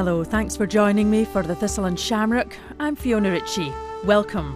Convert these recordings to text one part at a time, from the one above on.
Hello, thanks for joining me for the Thistle and Shamrock. I'm Fiona Ritchie. Welcome.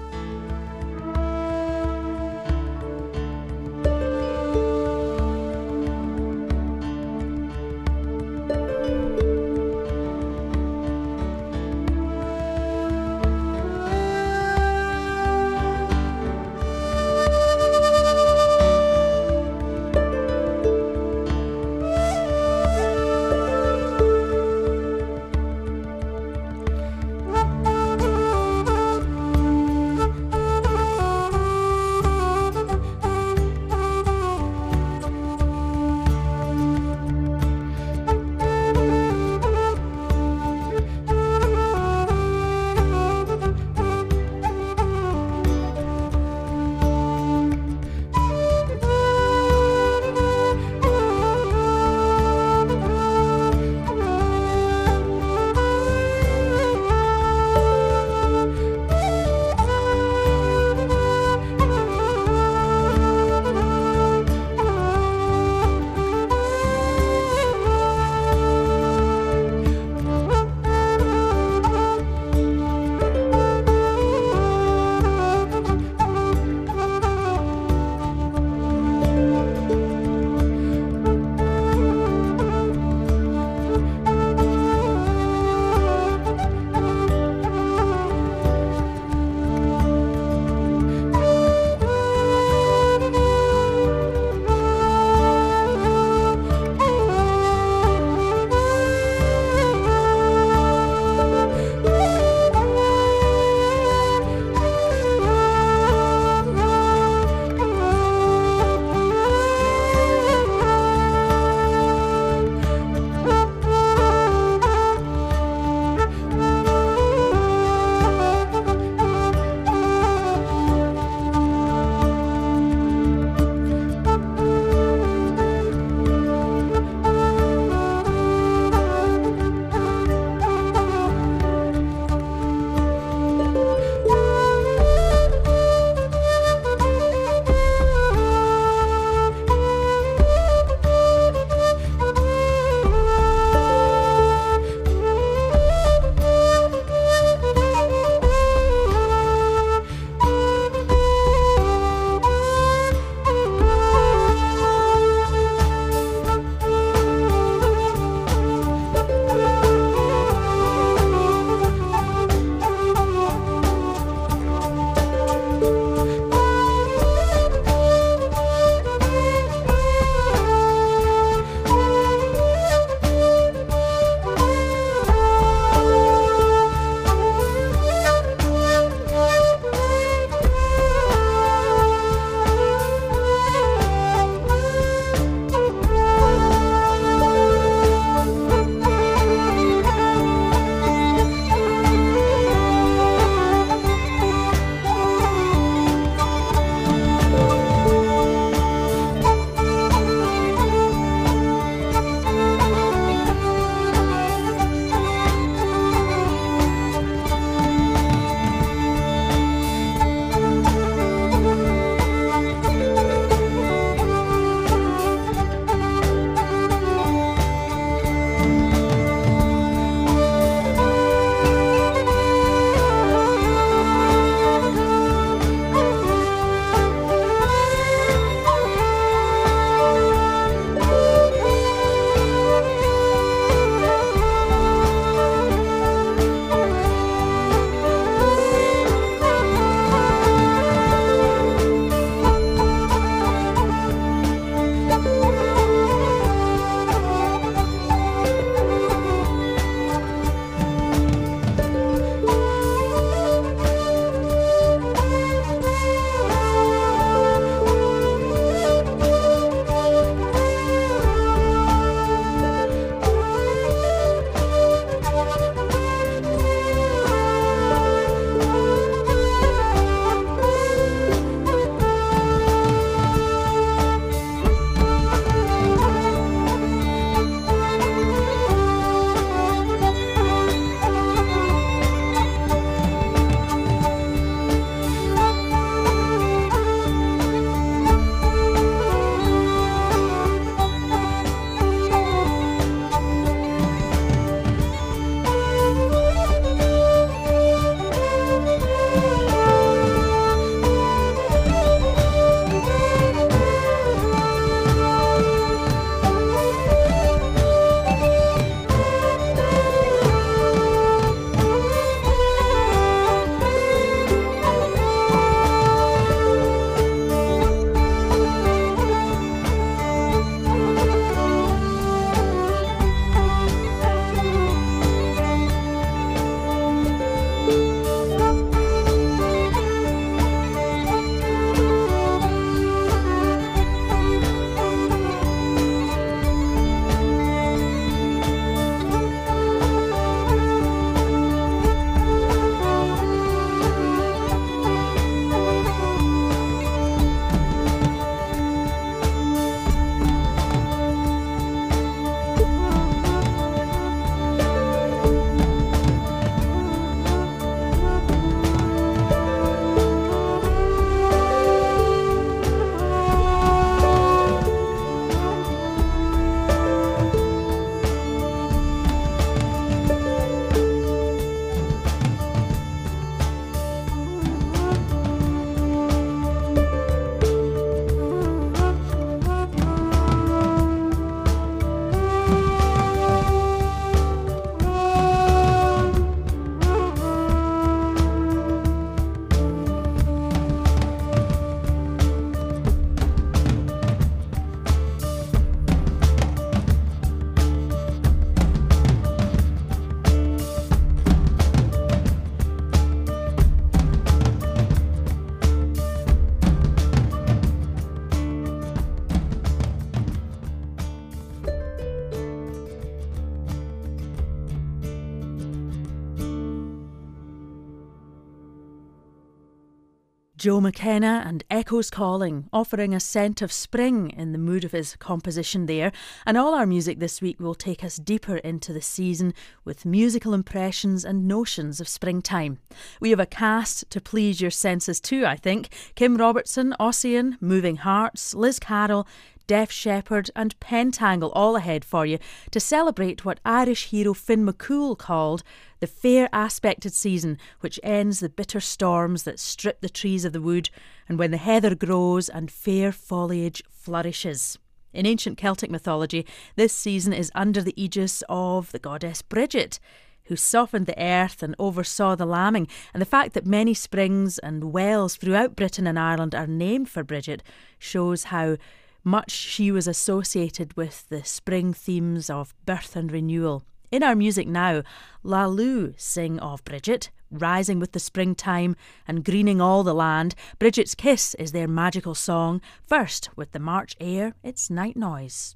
Joe McKenna and Echoes Calling, offering a scent of spring in the mood of his composition there. And all our music this week will take us deeper into the season with musical impressions and notions of springtime. We have a cast to please your senses too, I think. Kim Robertson, Ossian, Moving Hearts, Liz Carroll, Def Shepherd and Pentangle all ahead for you to celebrate what Irish hero Finn McCool called the fair aspected season, which ends the bitter storms that strip the trees of the wood and when the heather grows and fair foliage flourishes. In ancient Celtic mythology, this season is under the aegis of the goddess Bridget, who softened the earth and oversaw the lambing, and the fact that many springs and wells throughout Britain and Ireland are named for Bridget shows how much she was associated with the spring themes of birth and renewal. In our music now, La Lou sing of Bridget, rising with the springtime and greening all the land. Bridget's Kiss is their magical song. First, with the March air, it's Night Noise.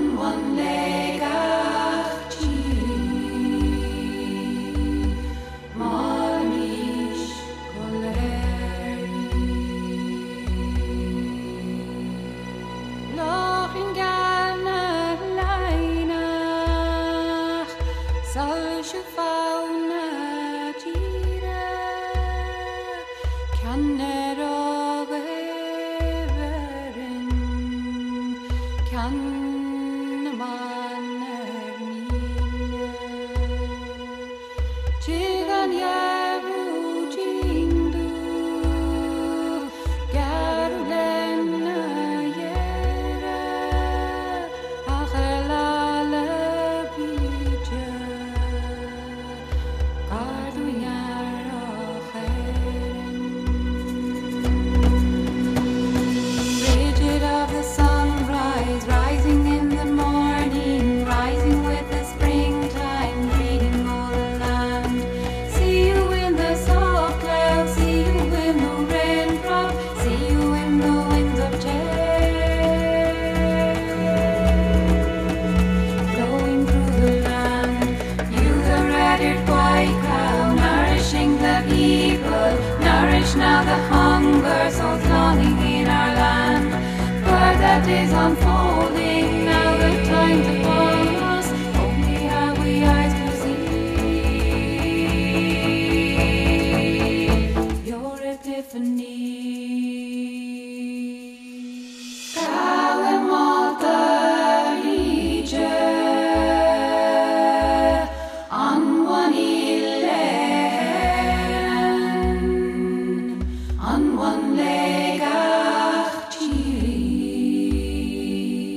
On one leg, ach,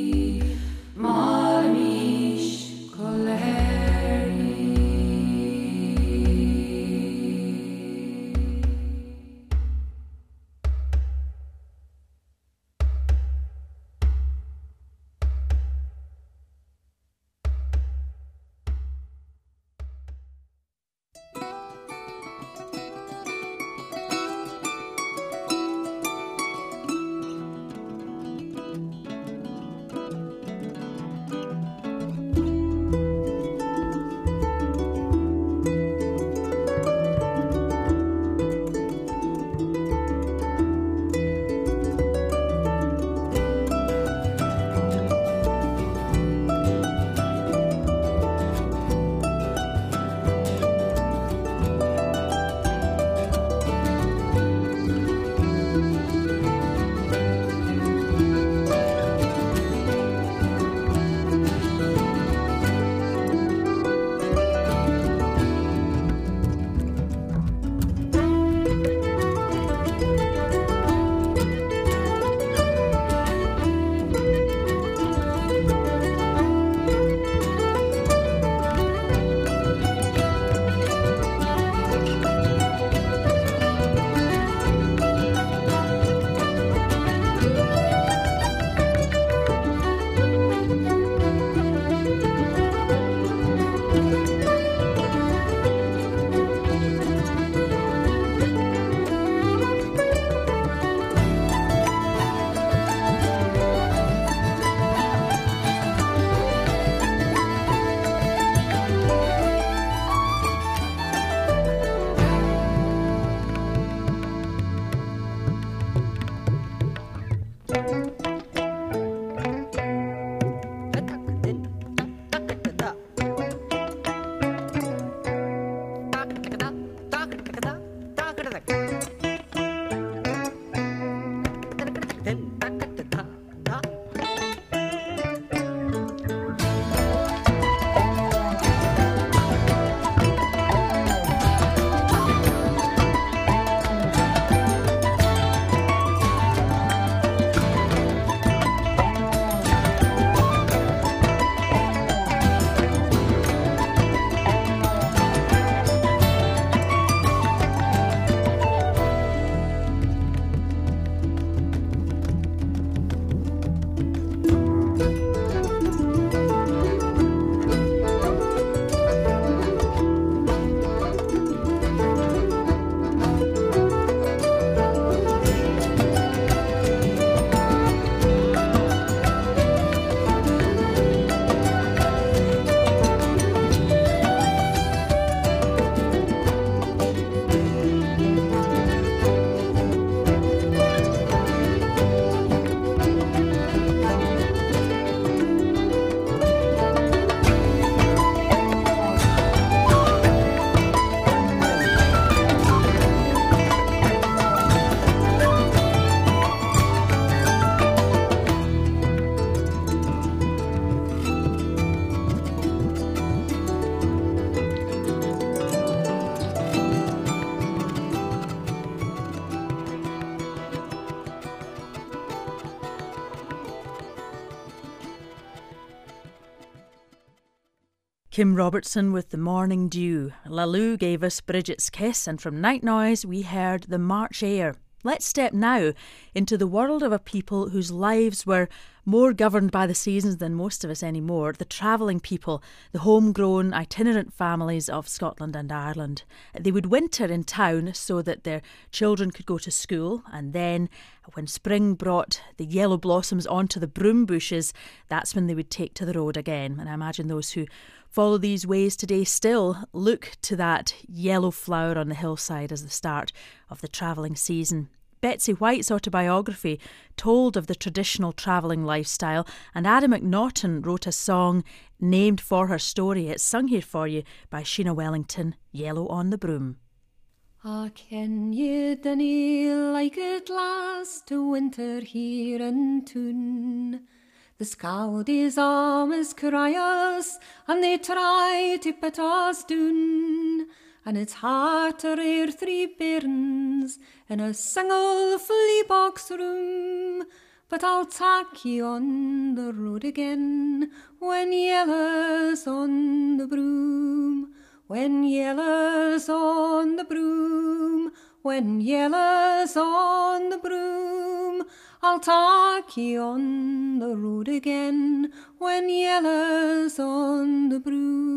Kim Robertson with The Morning Dew. Laloo gave us Bridget's Kiss, and from Night Noise we heard The March Air. Let's step now into the world of a people whose lives were more governed by the seasons than most of us anymore, the travelling people, the homegrown, itinerant families of Scotland and Ireland. They would winter in town so that their children could go to school, and then when spring brought the yellow blossoms onto the broom bushes, that's when they would take to the road again. And I imagine those who follow these ways today still look to that yellow flower on the hillside as the start of the travelling season. Betsy White's autobiography told of the traditional travelling lifestyle, and Adam McNaughton wrote a song named for her story. It's sung here for you by Sheena Wellington, Yellow on the Broom. Ah, ken ye dinna like it last to winter here in Toon? The Scaldies always cry us, and they try to put us down. And it's hard to rear 3 bairns in a single fully box room. But I'll take ye on the road again when yellow's on the broom. When yellow's on the broom, when yellow's on the broom, I'll take ye on the road again when yellow's on the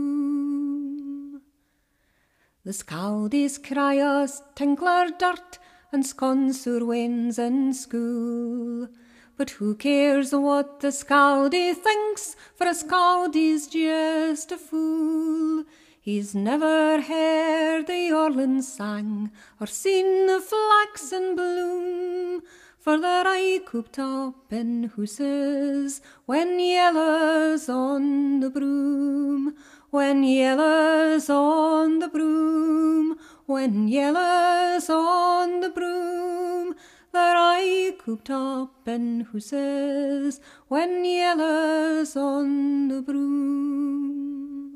broom. The Scaldies cry us tinkler dirt and sconser winds in school. But who cares what the Scaldie thinks, for a Scaldie's just a fool. He's never heard the Orlin sang, or seen the flax in bloom, for they're aye cooped up in hooses when yellow's on the broom. When yellow's on the broom, when yellow's on the broom, they're aye cooped up in hooses when yellow's on the broom.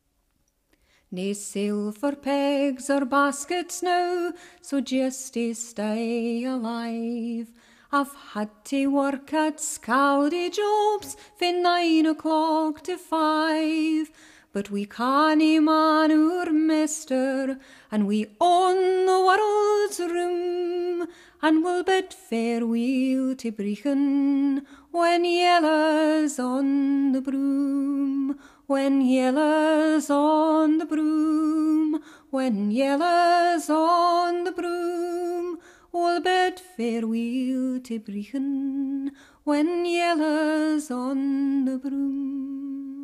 Nae sale for pegs or baskets now, so just to stay alive. I've had to work at Scaldie jobs fae 9 o'clock to 5. But we canny man oor meester, and we own the world's room, and we'll bid farewell to Brechin when yellow's on the broom. When yellow's on the broom, when yellow's on the broom, we'll bid farewell to Brechin when yellow's on the broom.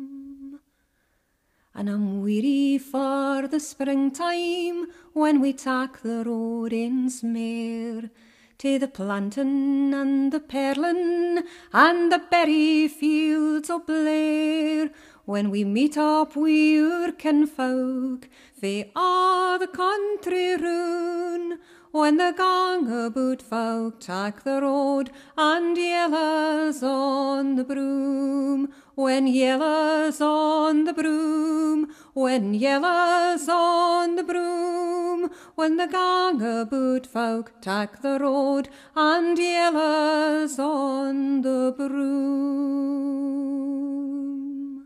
And I'm weary for the springtime when we tak the road in's mere to the plantain and the pearlin and the berry fields o' Blair, when we meet up wi' our kinfolk fae a' the country roun'. When the gang aboot folk tak the road and yellow's on the broom. When yellow's on the broom, when yellow's on the broom, when the gang aboot folk tak the road and yellow's on the broom.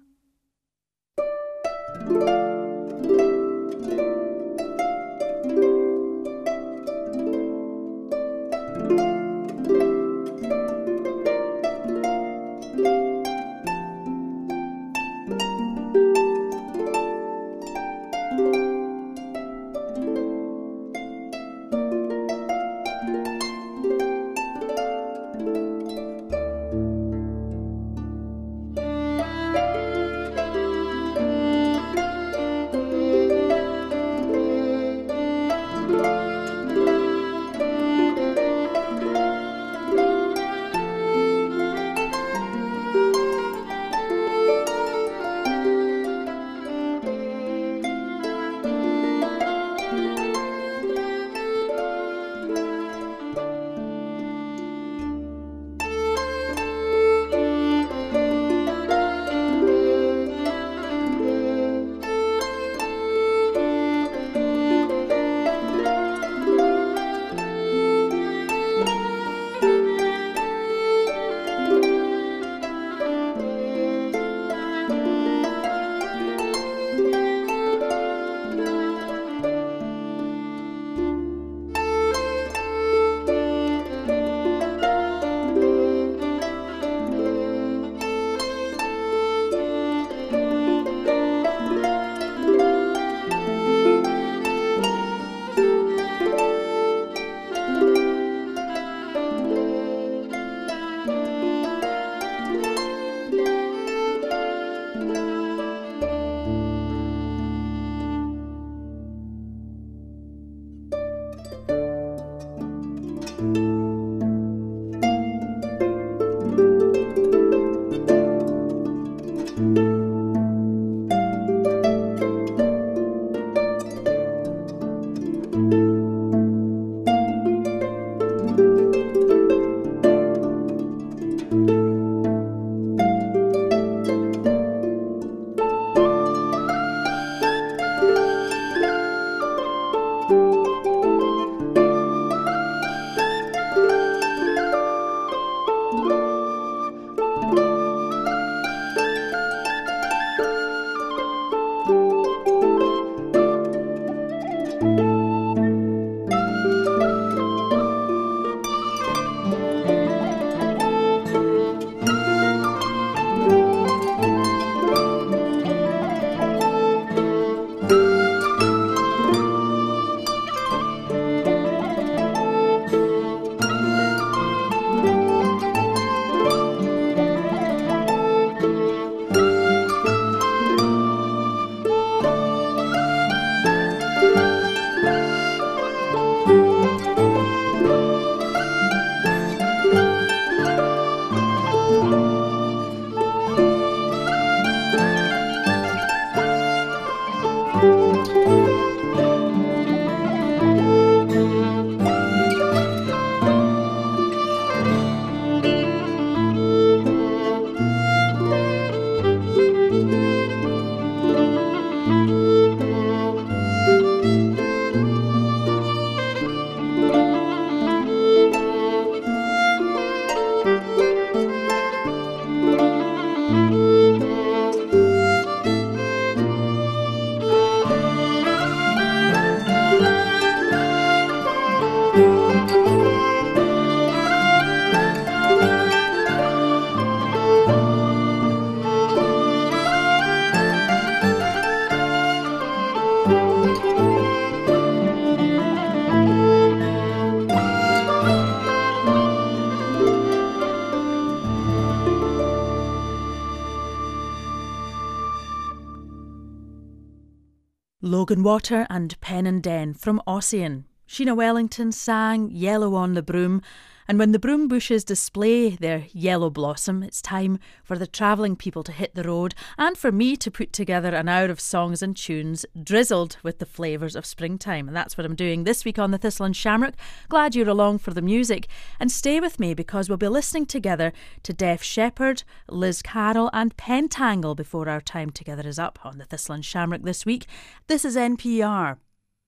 Logan Water and Pen and Den from Ossian. Sheena Wellington sang Yellow on the Broom, and when the broom bushes display their yellow blossom, it's time for the travelling people to hit the road and for me to put together an hour of songs and tunes drizzled with the flavours of springtime. And that's what I'm doing this week on the Thistle and Shamrock. Glad you're along for the music. And stay with me because we'll be listening together to Def Shepherd, Liz Carroll and Pentangle before our time together is up on the Thistle and Shamrock this week. This is NPR.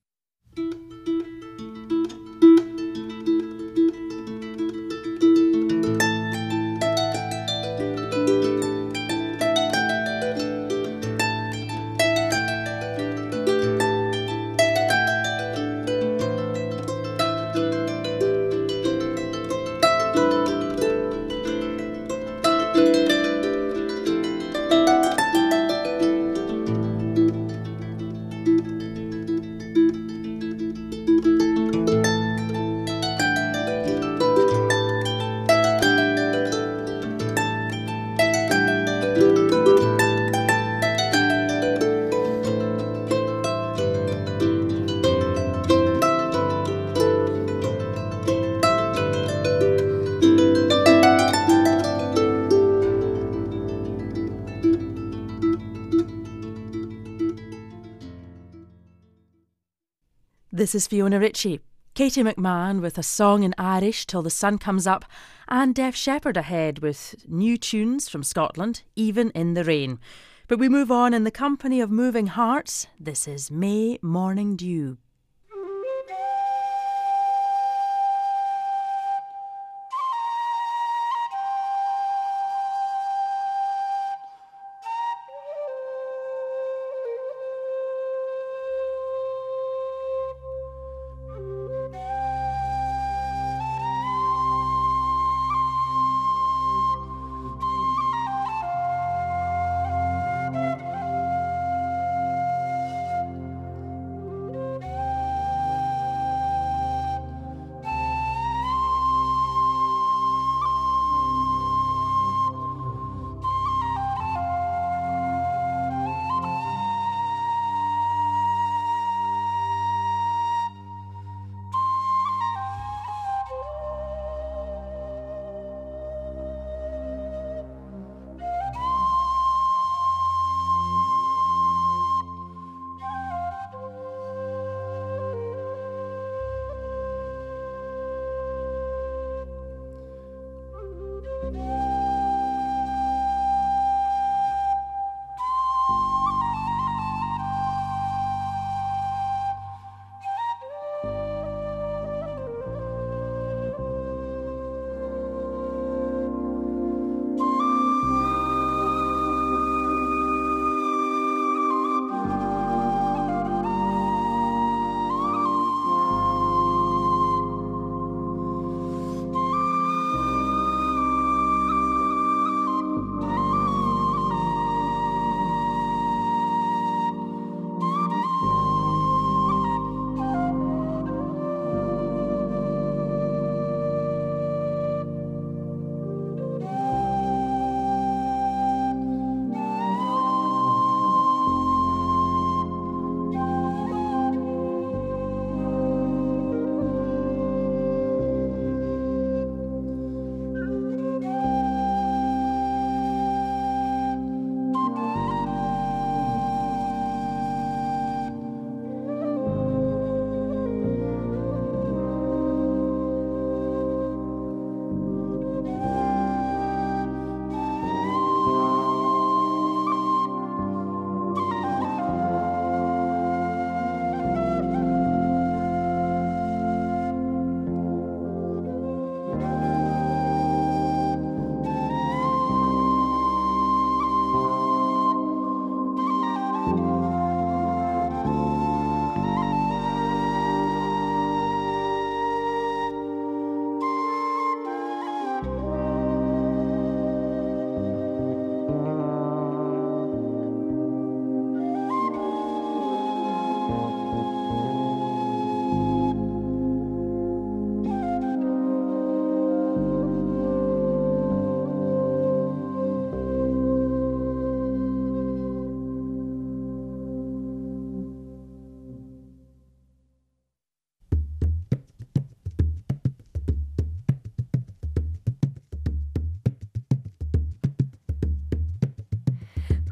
This is Fiona Ritchie, Katie McMahon with a song in Irish till the sun comes up, and Def Shepherd ahead with new tunes from Scotland, Even in the Rain. But we move on in the company of moving hearts. This is May Morning Dew.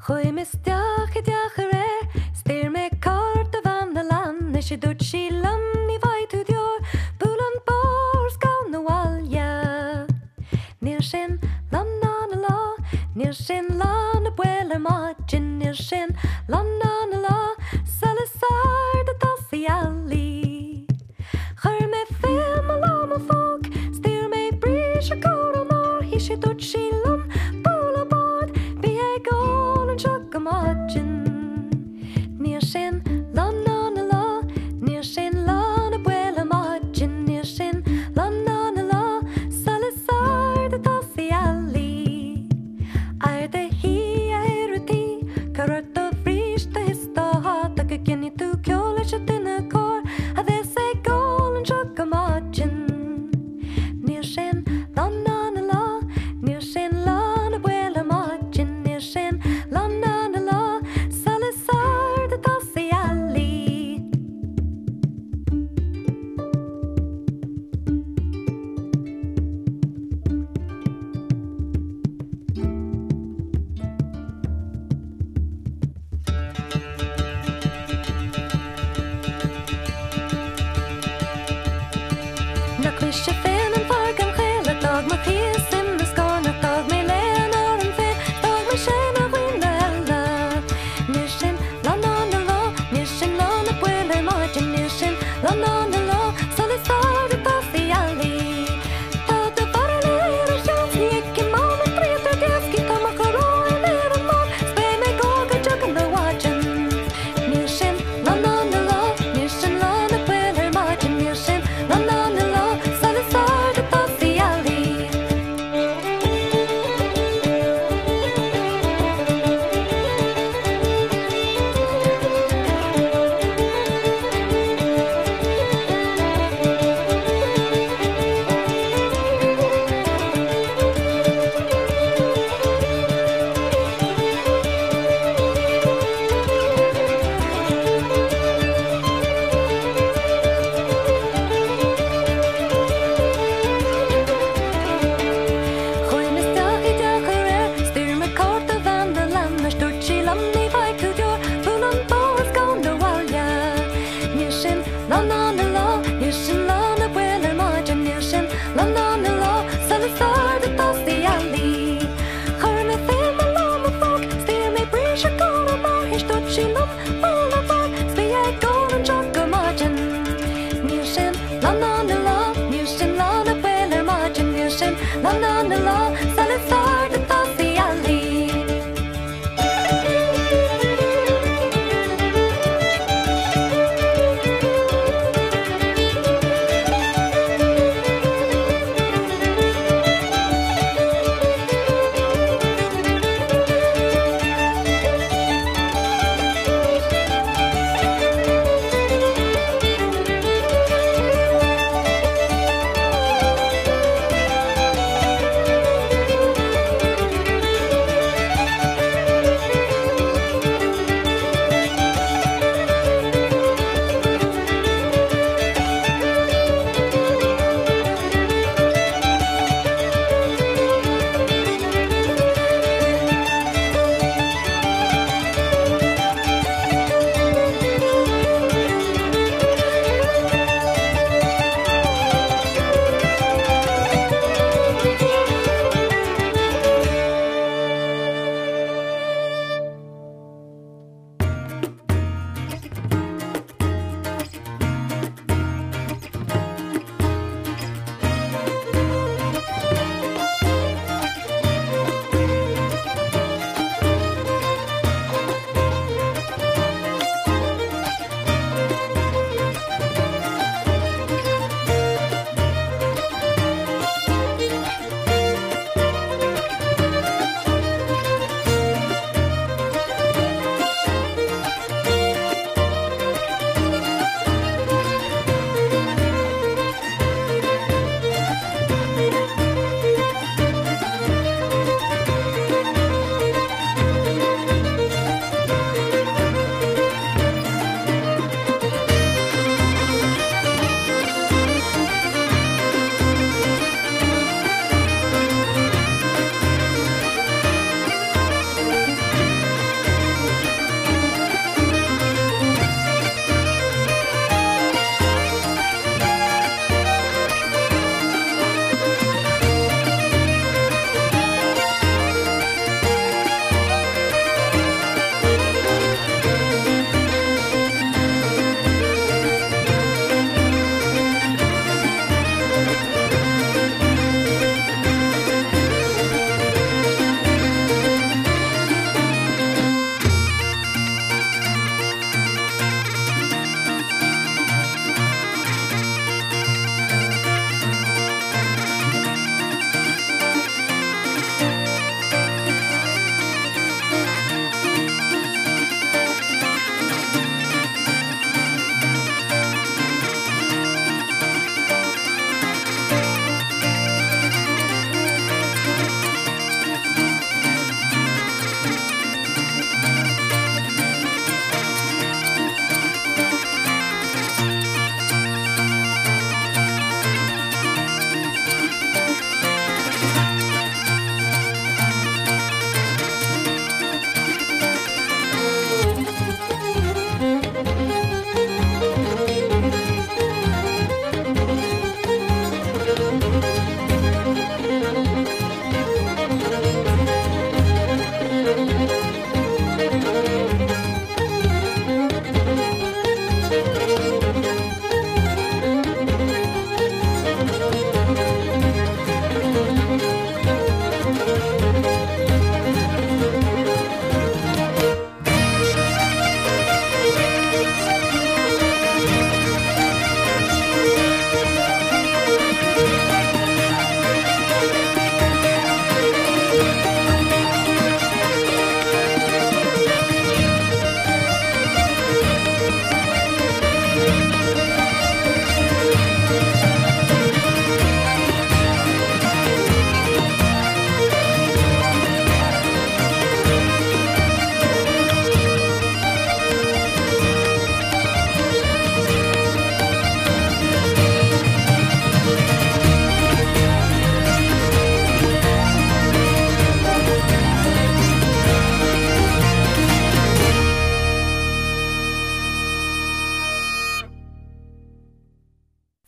Gooi me stiach het jagere, steer me kort van de land, is je doet she lam niet weit uit jou, boelen boors gaan de wal, ja. Neer zijn land aan de la, neer zijn land de buele maatje, neer zijn land aan de la, zal is saar de tassie ali. Geur me veel me lame volk, steer me bries je koude maar, is je doet she lam, boelen boord, wie hij goal en chokke maatje. Neer zijn land aan de la, neer zijn land de buele maatje, neer zijn land aan de la, zal is saar de tassie ali. Aarde hier heruti, karot de vries de hista hat, dat ik je niet toe kjole zit in de kor, had is hij goal en chokke maatje. Neer zijn land aan de la, neer zijn land de buele maatje, neer zijn land aan de la, zal is saar de tassie ali. Na klisje fan en varken gele dag med tis in de skåne dag med lenar en fe dag med tjena skynda alla. Nirsin landande la, nirsin lande puele margin, nirsin landande la, så det står det tas i alli. Ta det bara ner och chans, gick i man och treta deski, ta makaro en ner en man, spä mig gåga jucken the watchen. Nirsin landande la, nirsin lande puele margin, nirsin landande la, så det står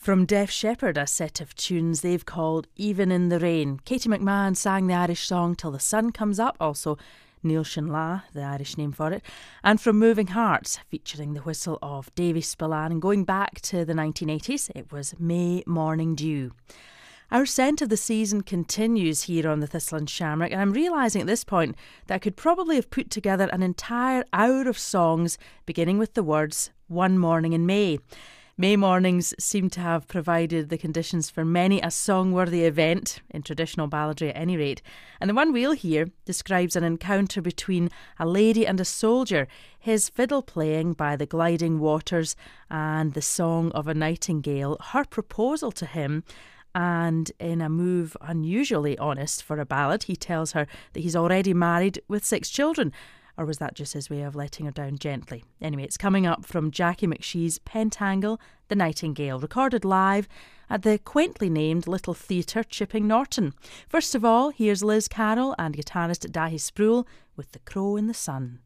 From Def Shepherd, a set of tunes they've called Even in the Rain. Katie McMahon sang the Irish song Till the Sun Comes Up, also Neil Shinla, the Irish name for it. And from Moving Hearts, featuring the whistle of Davy Spillane. And going back to the 1980s, it was May Morning Dew. Our scent of the season continues here on the Thistle and Shamrock, and I'm realising at this point that I could probably have put together an entire hour of songs beginning with the words One Morning in May. May mornings seem to have provided the conditions for many a song-worthy event, in traditional balladry at any rate. And the one we'll hear describes an encounter between a lady and a soldier, his fiddle playing by the gliding waters and the song of a nightingale, her proposal to him, and in a move unusually honest for a ballad, he tells her that he's already married with 6 children. Or was that just his way of letting her down gently? Anyway, it's coming up from Jackie McShee's Pentangle, The Nightingale, recorded live at the quaintly named Little Theatre, Chipping Norton. First of all, here's Liz Carroll and guitarist Dahi Sproul with The Crow in the Sun.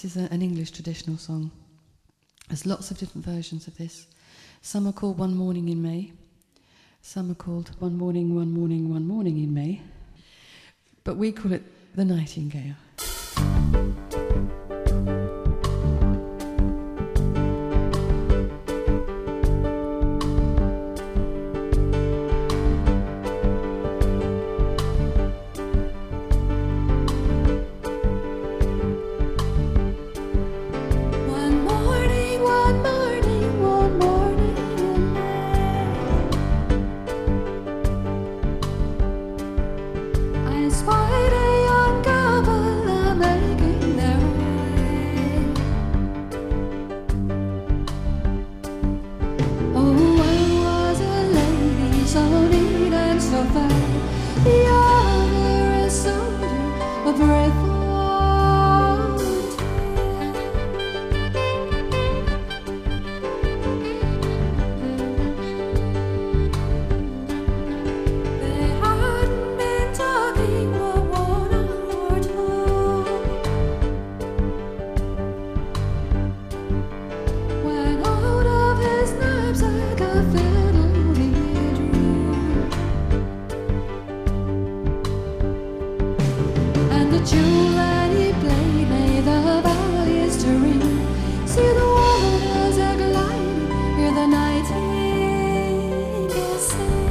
This is an English traditional song. There's lots of different versions of this. Some are called One Morning in May. Some are called One Morning, One Morning, One Morning in May. But we call it The Nightingale. Spied a young couple making their way. Oh, one was a lady so neat and so fair, the other a soldier, a brave volunteer. They hadn't been talking but 1 hour or 2, when out of his knapsack a fiddle he drew, and the tune that he played made the valleys to ring. See the waters a gliding, hear the nightingale sing.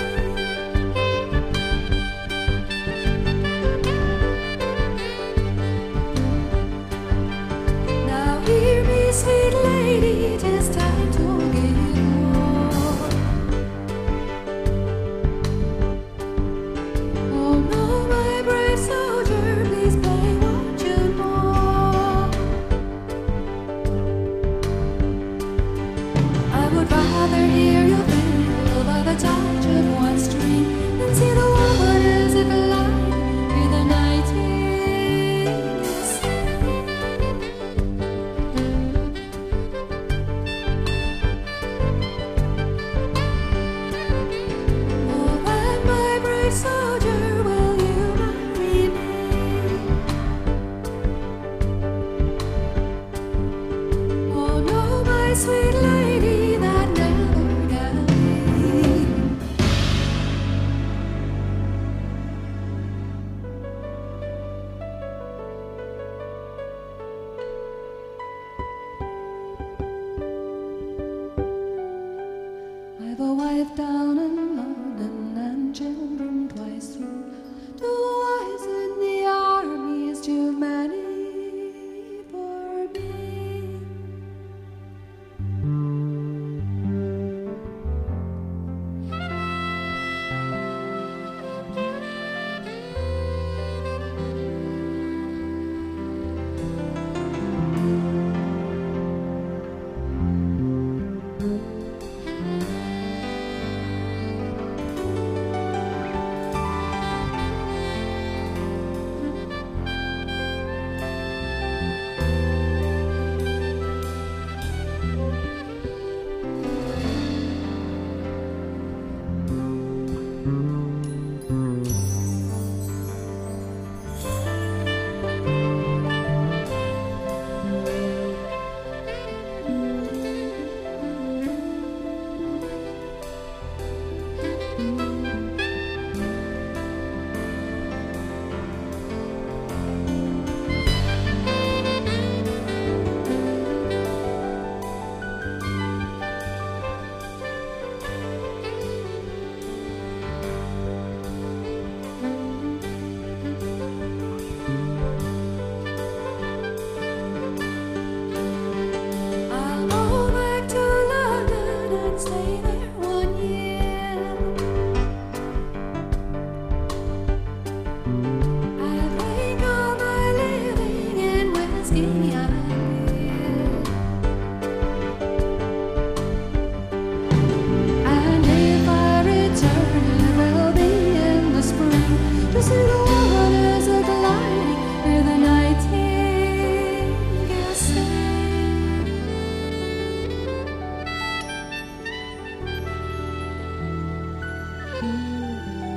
Now hear me, sweet lady, 'tis time to get home. Oh no, my brave soldier, please play what you know. I would rather hear you feel by the touch of one string than see the waters a gliding, hear the nightingale sing. Oh, then, my brave soldier, will you marry me? Oh no, my sweet lady, that never can be. I've a wife down in London and children twice through. 2 wives in the army is too many for me. I'll go back to London and stay there 1 year. I'll make all my living in whiskey and beer. And if I return, it will be in the spring, to see the waters a gliding, hear the nightingale sing.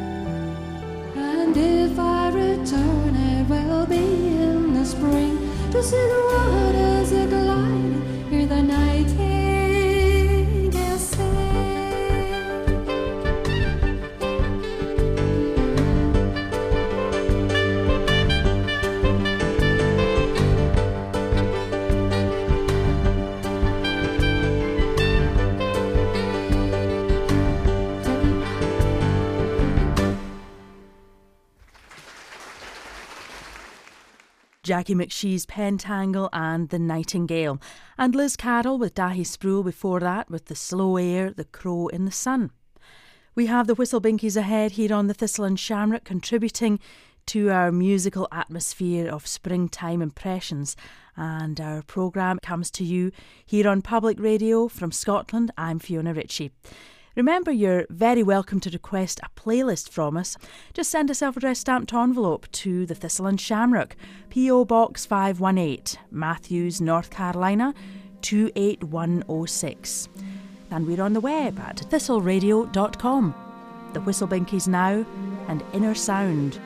And if I return, it will be in the spring, To see the waters a glide, hear the nightingale sing. Jackie McShee's Pentangle and The Nightingale, and Liz Carroll with Dahi Sproul before that with The Slow Air, The Crow in the Sun. We have the Whistle Binkies ahead here on the Thistle and Shamrock, contributing to our musical atmosphere of springtime impressions, and our programme comes to you here on Public Radio from Scotland. I'm Fiona Ritchie. Remember, you're very welcome to request a playlist from us. Just send a self-addressed stamped envelope to the Thistle and Shamrock, P.O. Box 518, Matthews, North Carolina 28106. And we're on the web at thistleradio.com. The Whistle Binkies now, and Inner Sound.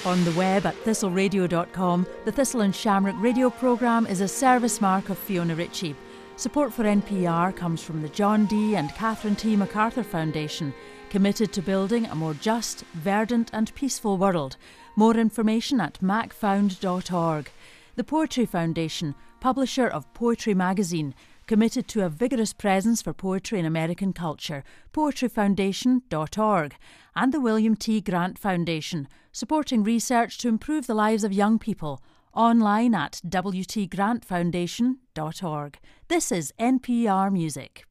On the web at thistleradio.com, the Thistle and Shamrock radio programme is a service mark of Fiona Ritchie. Support for NPR comes from the John D. and Catherine T. MacArthur Foundation, committed to building a more just, verdant and peaceful world. More information at macfound.org. The Poetry Foundation, publisher of Poetry Magazine, committed to a vigorous presence for poetry in American culture, poetryfoundation.org, and the William T. Grant Foundation, supporting research to improve the lives of young people, online at wtgrantfoundation.org. This is NPR Music.